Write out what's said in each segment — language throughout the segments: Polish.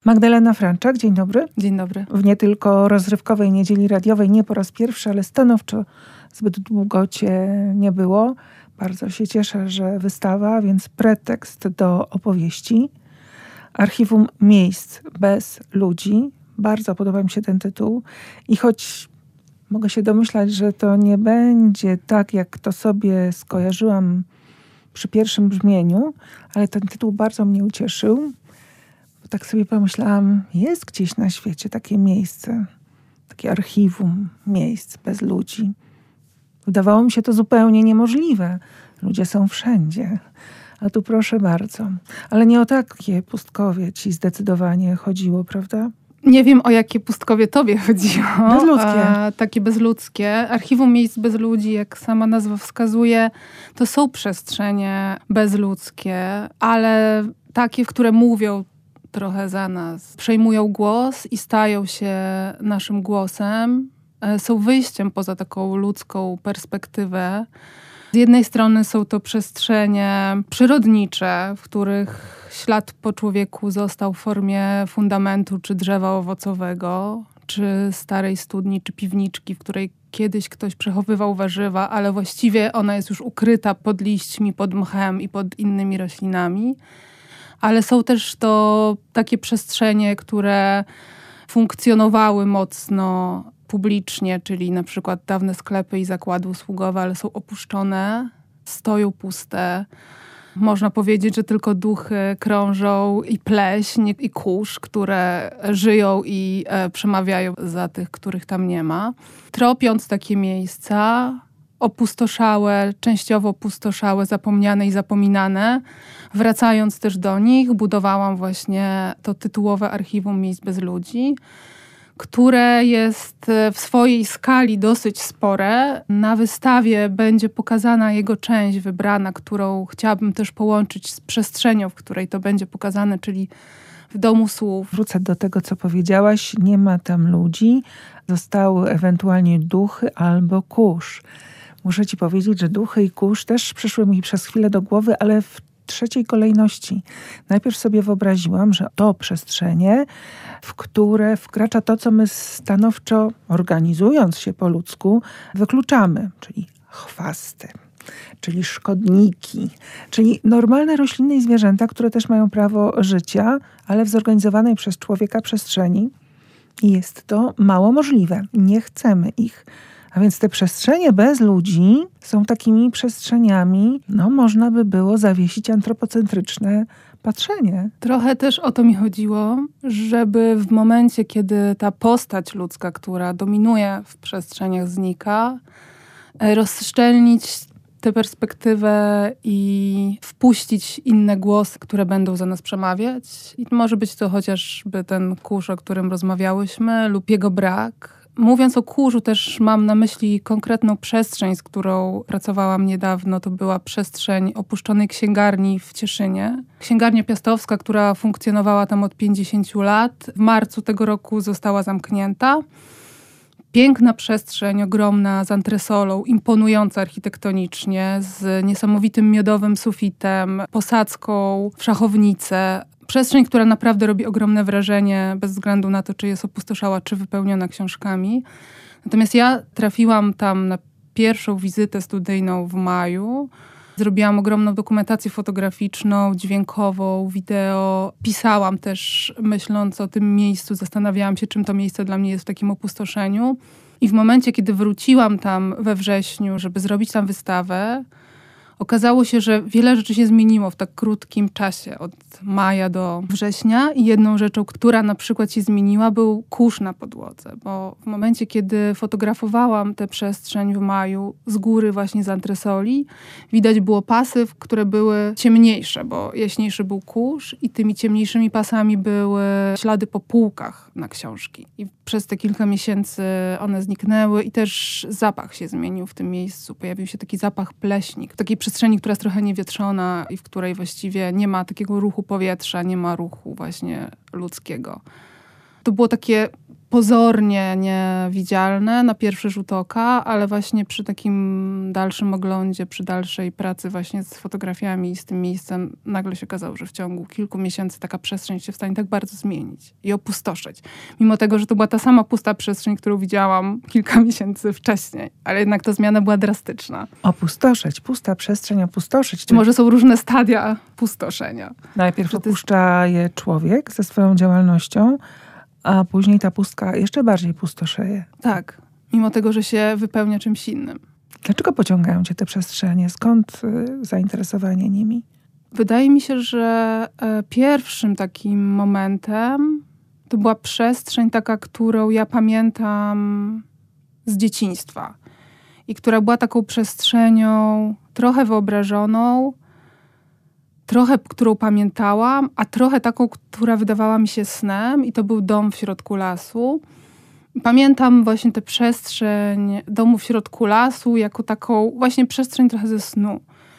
Magdalena Franczak, dzień dobry. Dzień dobry. W nie tylko rozrywkowej niedzieli radiowej, nie po raz pierwszy, ale stanowczo zbyt długo cię nie było. Bardzo się cieszę, że wystawa, więc pretekst do opowieści. Archiwum miejsc bez ludzi. Bardzo podoba mi się ten tytuł. I choć mogę się domyślać, że to nie będzie tak, jak to sobie skojarzyłam przy pierwszym brzmieniu, ale ten tytuł bardzo mnie ucieszył. Tak sobie pomyślałam, jest gdzieś na świecie takie miejsce, takie archiwum miejsc bez ludzi. Wydawało mi się to zupełnie niemożliwe. Ludzie są wszędzie. A tu proszę bardzo. Ale nie o takie pustkowie ci zdecydowanie chodziło, prawda? Nie wiem, o jakie pustkowie tobie chodziło. Bezludzkie. Takie bezludzkie. Archiwum miejsc bez ludzi, jak sama nazwa wskazuje, to są przestrzenie bezludzkie, ale takie, które mówią trochę za nas. Przejmują głos i stają się naszym głosem. Są wyjściem poza taką ludzką perspektywę. Z jednej strony są to przestrzenie przyrodnicze, w których ślad po człowieku został w formie fundamentu czy drzewa owocowego, czy starej studni, czy piwniczki, w której kiedyś ktoś przechowywał warzywa, ale właściwie ona jest już ukryta pod liśćmi, pod mchem i pod innymi roślinami. Ale są też to takie przestrzenie, które funkcjonowały mocno publicznie, czyli na przykład dawne sklepy i zakłady usługowe, ale są opuszczone, stoją puste. Można powiedzieć, że tylko duchy krążą i pleśń, i kurz, które żyją i przemawiają za tych, których tam nie ma. Tropiąc takie miejsca, opustoszałe, częściowo opustoszałe, zapomniane i zapominane, wracając też do nich, budowałam właśnie to tytułowe Archiwum Miejsc bez ludzi, które jest w swojej skali dosyć spore. Na wystawie będzie pokazana jego część wybrana, którą chciałabym też połączyć z przestrzenią, w której to będzie pokazane, czyli w Domu Słów. Wrócę do tego, co powiedziałaś. Nie ma tam ludzi. Zostały ewentualnie duchy albo kurz. Muszę ci powiedzieć, że duchy i kurz też przyszły mi przez chwilę do głowy, ale w trzeciej kolejności. Najpierw sobie wyobraziłam, że to przestrzenie, w które wkracza to, co my stanowczo, organizując się po ludzku, wykluczamy, czyli chwasty, czyli szkodniki, czyli normalne rośliny i zwierzęta, które też mają prawo życia, ale w zorganizowanej przez człowieka przestrzeni. I jest to mało możliwe. Nie chcemy ich. A więc te przestrzenie bez ludzi są takimi przestrzeniami, można by było zawiesić antropocentryczne patrzenie. Trochę też o to mi chodziło, żeby w momencie, kiedy ta postać ludzka, która dominuje w przestrzeniach, znika, rozszczelnić tę perspektywę i wpuścić inne głosy, które będą za nas przemawiać. I może być to chociażby ten kurz, o którym rozmawiałyśmy, lub jego brak. Mówiąc o kurzu, też mam na myśli konkretną przestrzeń, z którą pracowałam niedawno. To była przestrzeń opuszczonej księgarni w Cieszynie. Księgarnia piastowska, która funkcjonowała tam od 50 lat. W marcu tego roku została zamknięta. Piękna przestrzeń, ogromna, z antresolą, imponująca architektonicznie, z niesamowitym miodowym sufitem, posadzką w szachownicę. Przestrzeń, która naprawdę robi ogromne wrażenie, bez względu na to, czy jest opustoszała, czy wypełniona książkami. Natomiast ja trafiłam tam na pierwszą wizytę studyjną w maju. Zrobiłam ogromną dokumentację fotograficzną, dźwiękową, wideo. Pisałam też, myśląc o tym miejscu, zastanawiałam się, czym to miejsce dla mnie jest w takim opustoszeniu. I w momencie, kiedy wróciłam tam we wrześniu, żeby zrobić tam wystawę, okazało się, że wiele rzeczy się zmieniło w tak krótkim czasie, od maja do września. I jedną rzeczą, która na przykład się zmieniła, był kurz na podłodze. Bo w momencie, kiedy fotografowałam tę przestrzeń w maju z góry właśnie z antresoli, widać było pasy, które były ciemniejsze, bo jaśniejszy był kurz i tymi ciemniejszymi pasami były ślady po półkach na książki. I przez te kilka miesięcy one zniknęły i też zapach się zmienił w tym miejscu. Pojawił się taki zapach pleśni, takiej przestrzeni, która jest trochę niewietrzona i w której właściwie nie ma takiego ruchu powietrza, nie ma ruchu właśnie ludzkiego. To było takie pozornie niewidzialne na pierwszy rzut oka, ale właśnie przy takim dalszym oglądzie, przy dalszej pracy właśnie z fotografiami i z tym miejscem nagle się okazało, że w ciągu kilku miesięcy taka przestrzeń się w stanie tak bardzo zmienić i opustoszyć. Mimo tego, że to była ta sama pusta przestrzeń, którą widziałam kilka miesięcy wcześniej, ale jednak ta zmiana była drastyczna. Opustoszeć, pusta przestrzeń, opustoszeć. Czy może są różne stadia pustoszenia? Najpierw opuszcza je człowiek ze swoją działalnością, a później ta pustka jeszcze bardziej pustoszeje. Tak, mimo tego, że się wypełnia czymś innym. Dlaczego pociągają cię te przestrzenie? Skąd zainteresowanie nimi? Wydaje mi się, że pierwszym takim momentem to była przestrzeń taka, którą ja pamiętam z dzieciństwa i która była taką przestrzenią trochę wyobrażoną, trochę, którą pamiętałam, a trochę taką, która wydawała mi się snem i to był dom w środku lasu. Pamiętam właśnie tę przestrzeń domu w środku lasu jako taką właśnie przestrzeń trochę ze snu.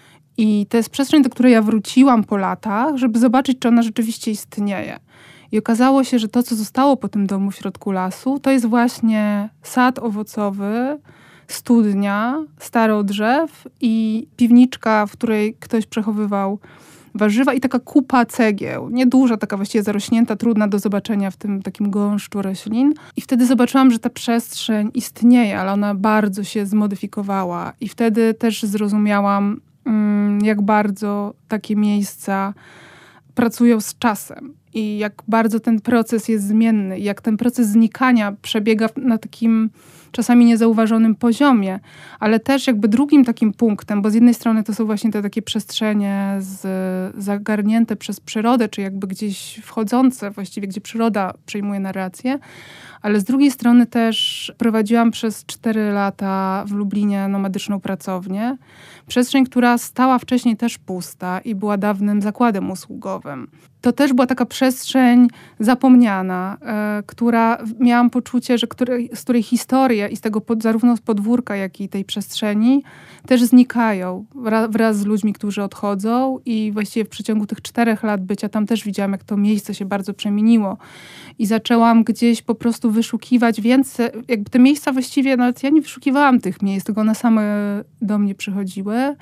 I to jest przestrzeń, do której ja wróciłam po latach, żeby zobaczyć, czy ona rzeczywiście istnieje. I okazało się, że to, co zostało po tym domu w środku lasu, to jest właśnie sad owocowy, studnia, staro drzew i piwniczka, w której ktoś przechowywał warzywa i taka kupa cegieł. Nieduża, taka właściwie zarośnięta, trudna do zobaczenia w tym takim gąszczu roślin. I wtedy zobaczyłam, że ta przestrzeń istnieje, ale ona bardzo się zmodyfikowała. I wtedy też zrozumiałam, jak bardzo takie miejsca pracują z czasem. I jak bardzo ten proces jest zmienny. I jak ten proces znikania przebiega na takim czasami niezauważonym poziomie, ale też jakby drugim takim punktem, bo z jednej strony to są właśnie te takie przestrzenie zagarnięte przez przyrodę, czy jakby gdzieś wchodzące właściwie, gdzie przyroda przejmuje narrację, ale z drugiej strony też prowadziłam przez 4 lata w Lublinie nomadyczną pracownię. Przestrzeń, która stała wcześniej też pusta i była dawnym zakładem usługowym. To też była taka przestrzeń zapomniana, która miałam poczucie, że z której historie i z tego zarówno z podwórka, jak i tej przestrzeni też znikają wraz z ludźmi, którzy odchodzą i właściwie w przeciągu tych 4 lat bycia tam też widziałam, jak to miejsce się bardzo przemieniło i zaczęłam gdzieś po prostu wyszukiwać więcej, jakby te miejsca właściwie, nawet ja nie wyszukiwałam tych miejsc, tylko one same do mnie przychodziły.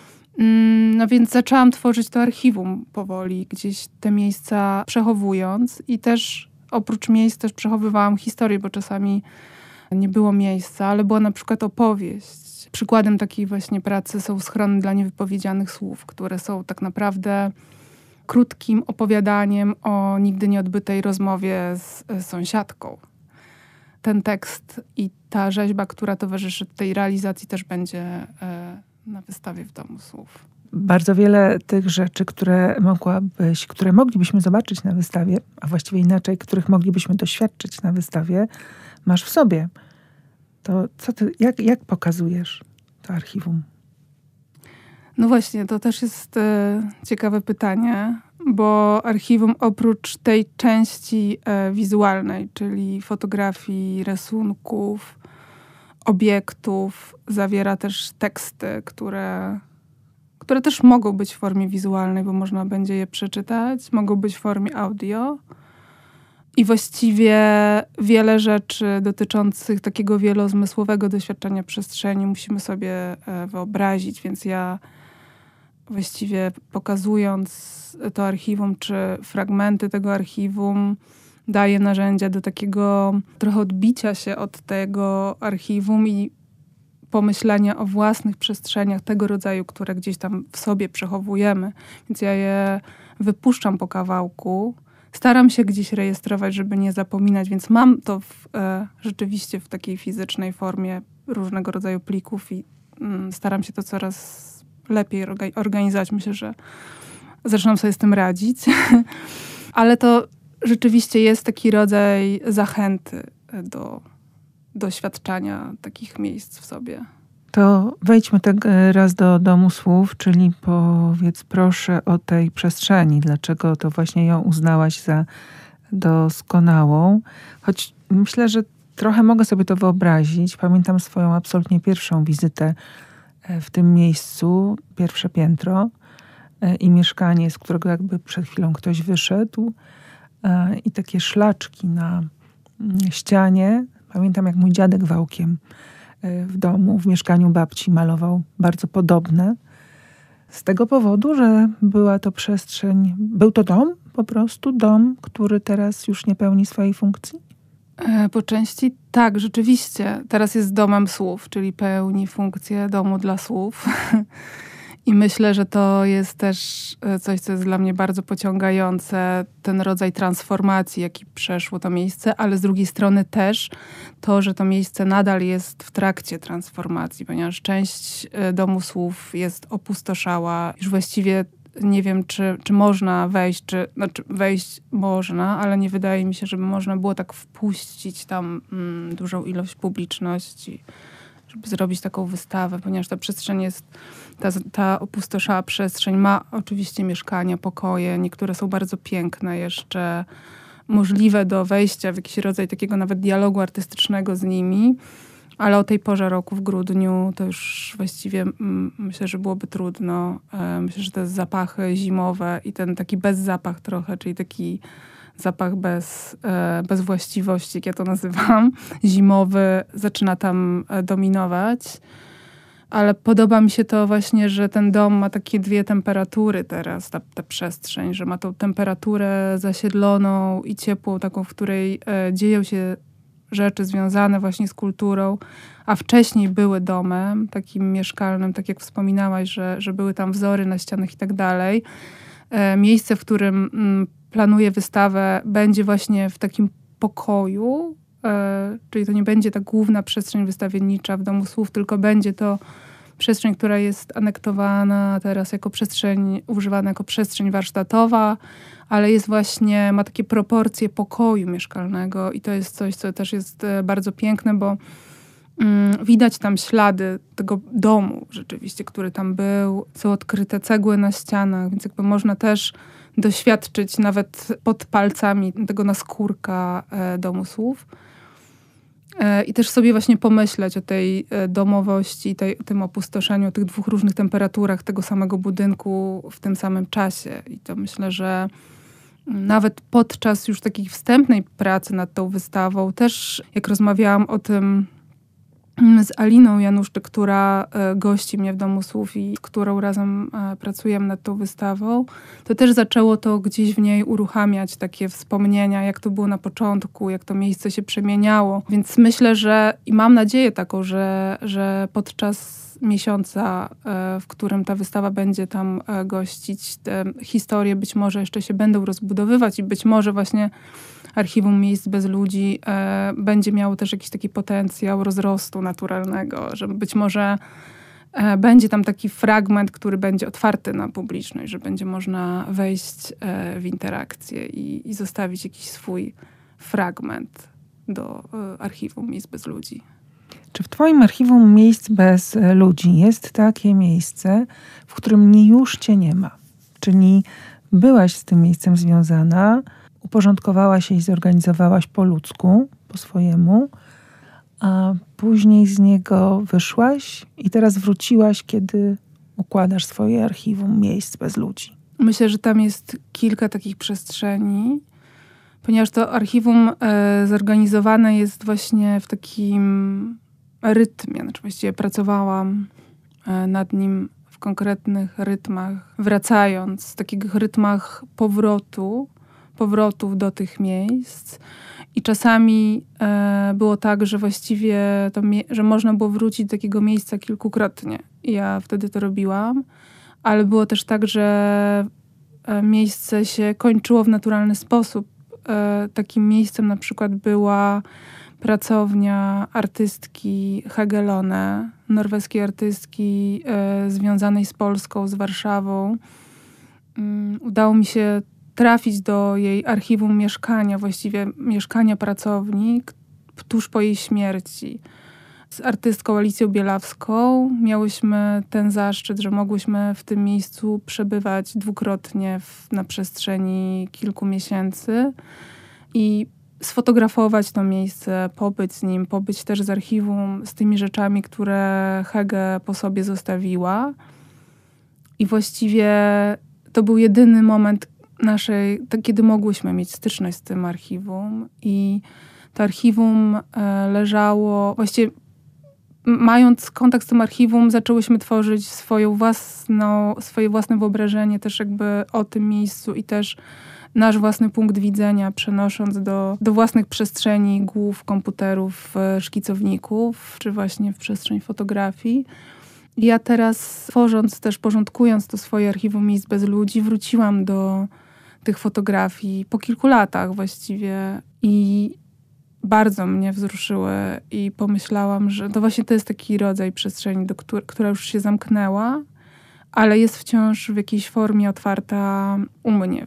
No więc zaczęłam tworzyć to archiwum powoli, gdzieś te miejsca przechowując i też oprócz miejsc też przechowywałam historię, bo czasami nie było miejsca, ale była na przykład opowieść. Przykładem takiej właśnie pracy są schrony dla niewypowiedzianych słów, które są tak naprawdę krótkim opowiadaniem o nigdy nieodbytej rozmowie z sąsiadką. Ten tekst i ta rzeźba, która towarzyszy tej realizacji, też będzie na wystawie w Domu Słów. Bardzo wiele tych rzeczy, które moglibyśmy zobaczyć na wystawie, a właściwie inaczej, których moglibyśmy doświadczyć na wystawie, masz w sobie. To co ty, jak pokazujesz to archiwum? No właśnie, to też jest ciekawe pytanie, bo archiwum oprócz tej części wizualnej, czyli fotografii, rysunków, obiektów, zawiera też teksty, które też mogą być w formie wizualnej, bo można będzie je przeczytać, mogą być w formie audio. I właściwie wiele rzeczy dotyczących takiego wielozmysłowego doświadczenia przestrzeni musimy sobie wyobrazić, więc ja właściwie pokazując to archiwum, czy fragmenty tego archiwum, daję narzędzia do takiego trochę odbicia się od tego archiwum i pomyślenia o własnych przestrzeniach tego rodzaju, które gdzieś tam w sobie przechowujemy. Więc ja je wypuszczam po kawałku. Staram się gdzieś rejestrować, żeby nie zapominać, więc mam to rzeczywiście w takiej fizycznej formie różnego rodzaju plików i staram się to coraz lepiej organizować. Myślę, że zaczynam sobie z tym radzić. Ale to rzeczywiście jest taki rodzaj zachęty do doświadczania takich miejsc w sobie. To wejdźmy raz do Domu Słów, czyli powiedz proszę o tej przestrzeni. Dlaczego to właśnie ją uznałaś za doskonałą? Choć myślę, że trochę mogę sobie to wyobrazić. Pamiętam swoją absolutnie pierwszą wizytę w tym miejscu, pierwsze piętro i mieszkanie, z którego jakby przed chwilą ktoś wyszedł i takie szlaczki na ścianie. Pamiętam, jak mój dziadek wałkiem w domu, w mieszkaniu babci malował bardzo podobne. Z tego powodu, że była to przestrzeń, był to dom, po prostu dom, który teraz już nie pełni swojej funkcji? Po części tak, rzeczywiście. Teraz jest domem słów, czyli pełni funkcję domu dla słów. I myślę, że to jest też coś, co jest dla mnie bardzo pociągające, ten rodzaj transformacji, jaki przeszło to miejsce, ale z drugiej strony też to, że to miejsce nadal jest w trakcie transformacji, ponieważ część domu słów jest opustoszała. Już właściwie nie wiem, czy można wejść, znaczy wejść można, ale nie wydaje mi się, żeby można było tak wpuścić tam dużą ilość publiczności, żeby zrobić taką wystawę, ponieważ ta przestrzeń jest, ta opustoszała przestrzeń ma oczywiście mieszkania, pokoje, niektóre są bardzo piękne, jeszcze możliwe do wejścia w jakiś rodzaj takiego nawet dialogu artystycznego z nimi, ale o tej porze roku, w grudniu, to już właściwie myślę, że byłoby trudno. Myślę, że te zapachy zimowe i ten taki bezzapach trochę, czyli taki zapach bez właściwości, jak ja to nazywam, zimowy, zaczyna tam dominować. Ale podoba mi się to właśnie, że ten dom ma takie dwie temperatury teraz, ta przestrzeń, że ma tą temperaturę zasiedloną i ciepłą, taką, w której dzieją się rzeczy związane właśnie z kulturą, a wcześniej były domem takim mieszkalnym, tak jak wspominałaś, że były tam wzory na ścianach i tak dalej. Miejsce, w którym planuję wystawę, będzie właśnie w takim pokoju, czyli to nie będzie ta główna przestrzeń wystawiennicza w Domu Słów, tylko będzie to przestrzeń, która jest anektowana teraz jako przestrzeń, używana jako przestrzeń warsztatowa, ale jest właśnie, ma takie proporcje pokoju mieszkalnego i to jest coś, co też jest bardzo piękne, bo widać tam ślady tego domu rzeczywiście, który tam był. Są odkryte cegły na ścianach, więc jakby można też doświadczyć nawet pod palcami tego naskórka Domu Słów. I też sobie właśnie pomyśleć o tej domowości, o tym opustoszeniu, o tych dwóch różnych temperaturach tego samego budynku w tym samym czasie. I to myślę, że nawet podczas już takiej wstępnej pracy nad tą wystawą, też jak rozmawiałam o tym z Aliną Januszczyk, która gości mnie w Domu Słów i z którą razem pracujemy nad tą wystawą, to też zaczęło to gdzieś w niej uruchamiać takie wspomnienia, jak to było na początku, jak to miejsce się przemieniało. Więc myślę, że i mam nadzieję taką, że podczas miesiąca, w którym ta wystawa będzie tam gościć, te historie być może jeszcze się będą rozbudowywać i być może właśnie Archiwum Miejsc bez Ludzi będzie miało też jakiś taki potencjał rozrostu naturalnego, że być może będzie tam taki fragment, który będzie otwarty na publiczność, że będzie można wejść w interakcję i zostawić jakiś swój fragment do Archiwum Miejsc bez Ludzi. Czy w twoim Archiwum Miejsc bez Ludzi jest takie miejsce, w którym już cię nie ma? Czyli byłaś z tym miejscem związana, uporządkowałaś je i zorganizowałaś po ludzku, po swojemu, a później z niego wyszłaś i teraz wróciłaś, kiedy układasz swoje Archiwum Miejsc bez Ludzi. Myślę, że tam jest kilka takich przestrzeni, ponieważ to archiwum zorganizowane jest właśnie w takim rytmie. Znaczy właściwie pracowałam nad nim w konkretnych rytmach, wracając, w takich rytmach powrotów do tych miejsc. I czasami było tak, że właściwie że można było wrócić do takiego miejsca kilkukrotnie. I ja wtedy to robiłam. Ale było też tak, że miejsce się kończyło w naturalny sposób. Takim miejscem na przykład była pracownia artystki Hegelone, norweskiej artystki związanej z Polską, z Warszawą. Udało mi się trafić do jej archiwum mieszkania, właściwie mieszkania pracowni, tuż po jej śmierci. Z artystką Alicją Bielawską miałyśmy ten zaszczyt, że mogłyśmy w tym miejscu przebywać dwukrotnie na przestrzeni kilku miesięcy i sfotografować to miejsce, pobyć z nim, pobyć też z archiwum, z tymi rzeczami, które Hege po sobie zostawiła. I właściwie to był jedyny moment kiedy mogłyśmy mieć styczność z tym archiwum. I to archiwum leżało, właściwie mając kontakt z tym archiwum, zaczęłyśmy tworzyć swoje własne wyobrażenie też jakby o tym miejscu i też nasz własny punkt widzenia, przenosząc do własnych przestrzeni głów komputerów, szkicowników, czy właśnie w przestrzeń fotografii. I ja teraz, tworząc też, porządkując to swoje archiwum miejsc bez ludzi, wróciłam do tych fotografii po kilku latach właściwie i bardzo mnie wzruszyły i pomyślałam, że to właśnie to jest taki rodzaj przestrzeni, która już się zamknęła, ale jest wciąż w jakiejś formie otwarta u mnie,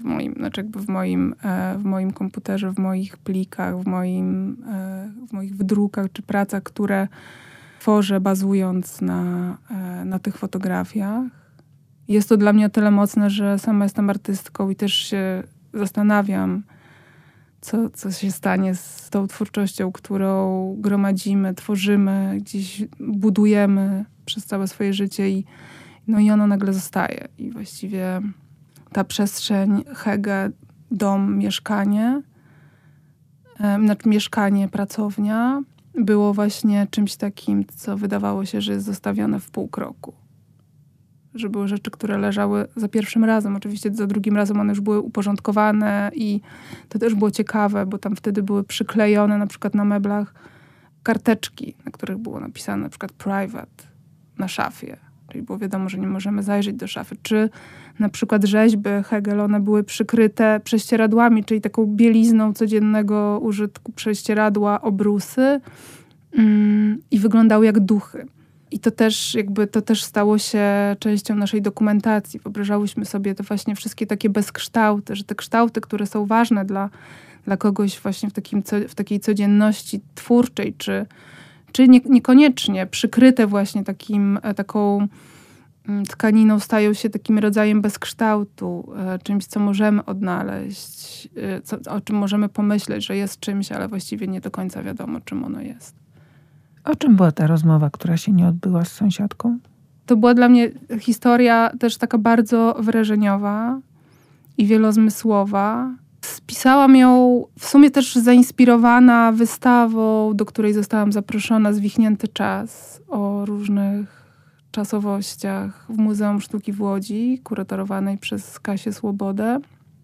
w moim komputerze, w moich plikach, w moich wydrukach czy pracach, które tworzę bazując na tych fotografiach. Jest to dla mnie o tyle mocne, że sama jestem artystką i też się zastanawiam, co się stanie z tą twórczością, którą gromadzimy, tworzymy, gdzieś budujemy przez całe swoje życie i ona nagle zostaje. I właściwie ta przestrzeń Hege, dom, mieszkanie, mieszkanie, pracownia, było właśnie czymś takim, co wydawało się, że jest zostawione w pół kroku. Że były rzeczy, które leżały za pierwszym razem. Oczywiście za drugim razem one już były uporządkowane i to też było ciekawe, bo tam wtedy były przyklejone na przykład na meblach karteczki, na których było napisane na przykład private na szafie. Czyli było wiadomo, że nie możemy zajrzeć do szafy. Czy na przykład rzeźby Hegel, one były przykryte prześcieradłami, czyli taką bielizną codziennego użytku prześcieradła, obrusy i wyglądały jak duchy. I to też stało się częścią naszej dokumentacji. Wyobrażałyśmy sobie te właśnie wszystkie takie bezkształty, że te kształty, które są ważne dla kogoś właśnie w takiej codzienności twórczej, czy niekoniecznie przykryte właśnie taką tkaniną, stają się takim rodzajem bezkształtu, czymś, co możemy odnaleźć, o czym możemy pomyśleć, że jest czymś, ale właściwie nie do końca wiadomo, czym ono jest. O czym była ta rozmowa, która się nie odbyła z sąsiadką? To była dla mnie historia też taka bardzo wrażeniowa i wielozmysłowa. Spisałam ją w sumie też zainspirowana wystawą, do której zostałam zaproszona, Zwichnięty czas, o różnych czasowościach w Muzeum Sztuki w Łodzi, kuratorowanej przez Kasię Słobodę.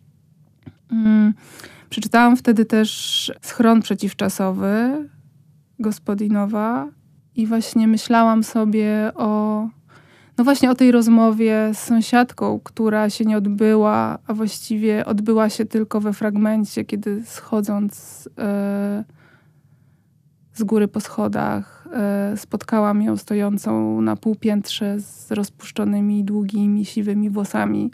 Przeczytałam wtedy też Schron przeciwczasowy Gospodinowa i właśnie myślałam sobie o tej rozmowie z sąsiadką, która się nie odbyła, a właściwie odbyła się tylko we fragmencie, kiedy schodząc z góry po schodach spotkałam ją stojącą na półpiętrze z rozpuszczonymi, długimi, siwymi włosami,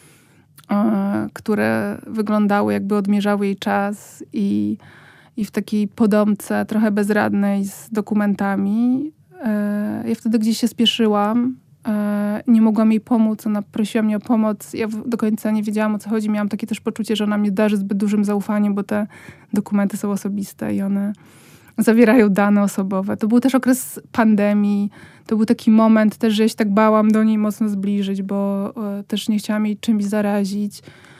które wyglądały, jakby odmierzały jej czas i w takiej podomce trochę bezradnej z dokumentami. Ja wtedy gdzieś się spieszyłam. Nie mogłam jej pomóc. Ona prosiła mnie o pomoc. Ja do końca nie wiedziałam, o co chodzi. Miałam takie też poczucie, że ona mnie darzy zbyt dużym zaufaniem, bo te dokumenty są osobiste i one zawierają dane osobowe. To był też okres pandemii. To był taki moment też, że ja się tak bałam do niej mocno zbliżyć, bo też nie chciałam jej czymś zarazić.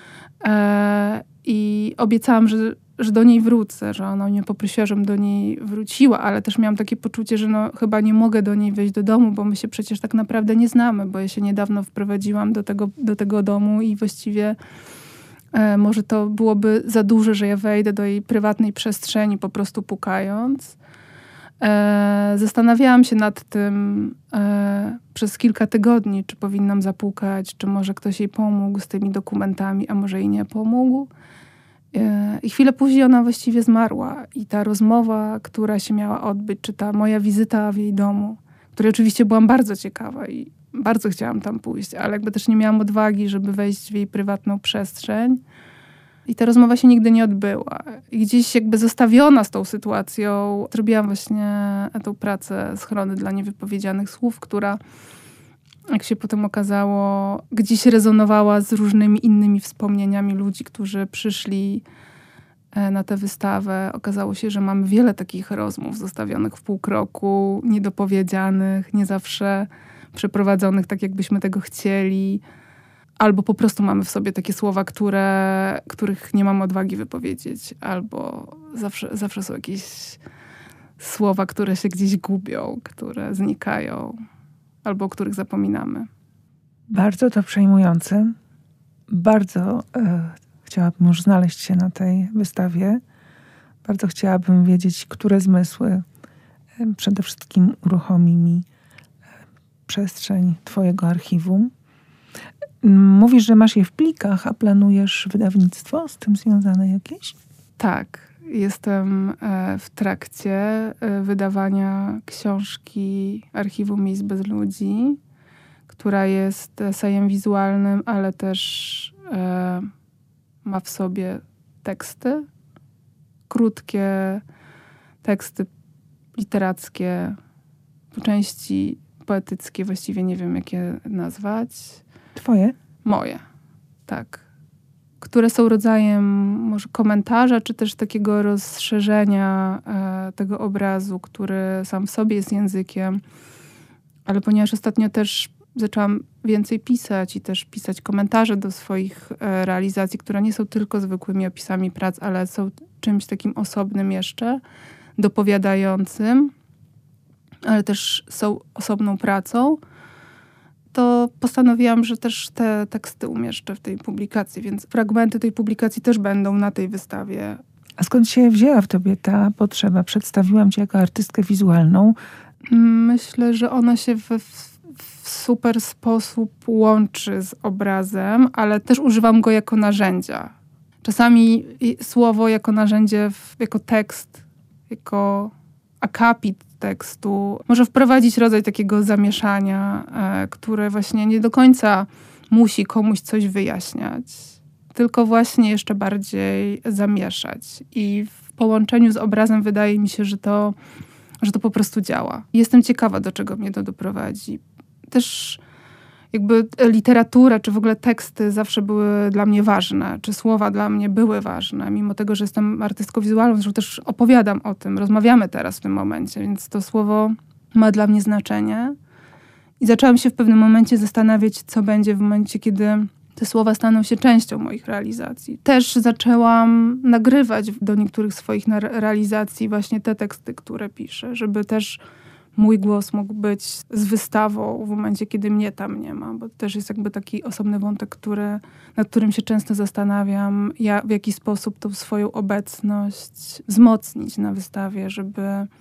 I obiecałam, że do niej wrócę, że ona mnie poprosiła, żebym do niej wróciła, ale też miałam takie poczucie, że chyba nie mogę do niej wejść do domu, bo my się przecież tak naprawdę nie znamy, bo ja się niedawno wprowadziłam do tego domu i właściwie może to byłoby za duże, że ja wejdę do jej prywatnej przestrzeni, po prostu pukając. Zastanawiałam się nad tym przez kilka tygodni, czy powinnam zapukać, czy może ktoś jej pomógł z tymi dokumentami, a może jej nie pomógł. I chwilę później ona właściwie zmarła. I ta rozmowa, która się miała odbyć, czy ta moja wizyta w jej domu, której oczywiście byłam bardzo ciekawa i bardzo chciałam tam pójść, ale jakby też nie miałam odwagi, żeby wejść w jej prywatną przestrzeń. I ta rozmowa się nigdy nie odbyła. I gdzieś jakby zostawiona z tą sytuacją, zrobiłam właśnie tą pracę Schrony dla niewypowiedzianych słów, która, jak się potem okazało, gdzieś rezonowała z różnymi innymi wspomnieniami ludzi, którzy przyszli na tę wystawę. Okazało się, że mamy wiele takich rozmów zostawionych w półkroku, niedopowiedzianych, nie zawsze przeprowadzonych tak, jakbyśmy tego chcieli. albo po prostu mamy w sobie takie słowa, których nie mamy odwagi wypowiedzieć, albo zawsze są jakieś słowa, które się gdzieś gubią, które znikają, albo o których zapominamy. Bardzo to przejmujące. Bardzo chciałabym już znaleźć się na tej wystawie. Bardzo chciałabym wiedzieć, które zmysły przede wszystkim uruchomi mi przestrzeń twojego archiwum. Mówisz, że masz je w plikach, a planujesz wydawnictwo z tym związane jakieś? Tak, jestem w trakcie wydawania książki Archiwum Miejsc bez ludzi, która jest esejem wizualnym, ale też ma w sobie teksty, krótkie teksty literackie, po części poetyckie, właściwie nie wiem, jak je nazwać. Twoje? Moje, tak. Które są rodzajem może komentarza, czy też takiego rozszerzenia tego obrazu, który sam w sobie jest językiem. Ale ponieważ ostatnio też zaczęłam więcej pisać i też pisać komentarze do swoich realizacji, które nie są tylko zwykłymi opisami prac, ale są czymś takim osobnym jeszcze, dopowiadającym, ale też są osobną pracą, to postanowiłam, że też te teksty umieszczę w tej publikacji, więc fragmenty tej publikacji też będą na tej wystawie. A skąd się wzięła w tobie ta potrzeba? Przedstawiłam cię jako artystkę wizualną. Myślę, że ona się w super sposób łączy z obrazem, ale też używam go jako narzędzia. Czasami słowo jako narzędzie, jako tekst, jako akapit tekstu może wprowadzić rodzaj takiego zamieszania, które właśnie nie do końca musi komuś coś wyjaśniać, tylko właśnie jeszcze bardziej zamieszać. I w połączeniu z obrazem wydaje mi się, że to po prostu działa. Jestem ciekawa, do czego mnie to doprowadzi. Też jakby literatura, czy w ogóle teksty zawsze były dla mnie ważne, czy słowa dla mnie były ważne, mimo tego, że jestem artystką wizualną, zresztą też opowiadam o tym, rozmawiamy teraz w tym momencie, więc to słowo ma dla mnie znaczenie. I zaczęłam się w pewnym momencie zastanawiać, co będzie w momencie, kiedy te słowa staną się częścią moich realizacji. Też zaczęłam nagrywać do niektórych swoich realizacji właśnie te teksty, które piszę, żeby też mój głos mógł być z wystawą w momencie, kiedy mnie tam nie ma, bo to też jest jakby taki osobny wątek, nad którym się często zastanawiam, w jaki sposób tą swoją obecność wzmocnić na wystawie, żeby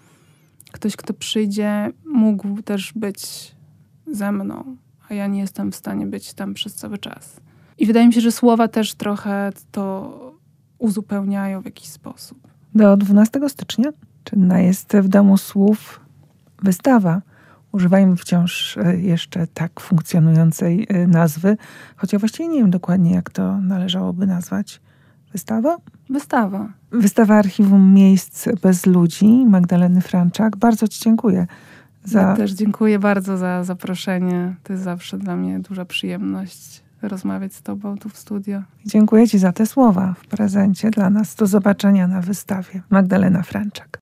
ktoś, kto przyjdzie, mógł też być ze mną, a ja nie jestem w stanie być tam przez cały czas. I wydaje mi się, że słowa też trochę to uzupełniają w jakiś sposób. Do 12 stycznia czynna jest w Domu Słów wystawa. Używajmy wciąż jeszcze tak funkcjonującej nazwy, choć ja właściwie nie wiem dokładnie, jak to należałoby nazwać. Wystawa? Wystawa. Wystawa Archiwum Miejsc bez ludzi Magdaleny Franczak. Bardzo ci dziękuję. Ja też dziękuję bardzo za zaproszenie. To jest zawsze dla mnie duża przyjemność rozmawiać z tobą tu w studio. Dziękuję ci za te słowa w prezencie dla nas. Do zobaczenia na wystawie. Magdalena Franczak.